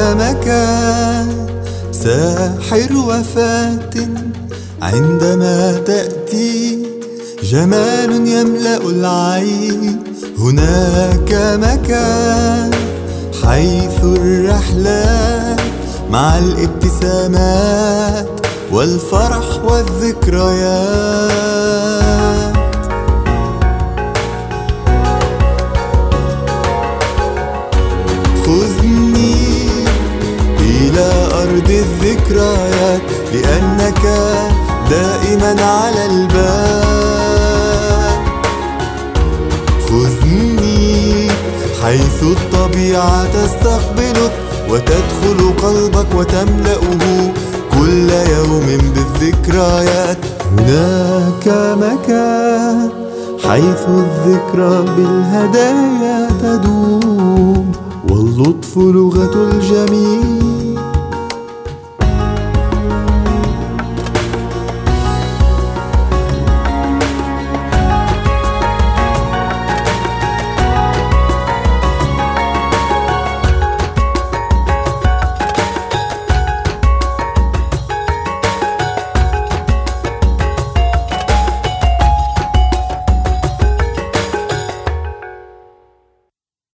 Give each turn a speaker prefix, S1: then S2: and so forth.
S1: مكان ساحر وفات عندما تأتي، جمال يملأ العين. هناك مكان حيث الرحلات مع الابتسامات والفرح والذكريات. خذني إلى أرض الذكريات، لأنك دائما على البال. خذني حيث الطبيعة تستقبلك وتدخل قلبك وتملأه كل يوم بالذكريات. هناك مكان حيث الذكرى بالهدايا تدوم، واللطف لغة الجميل.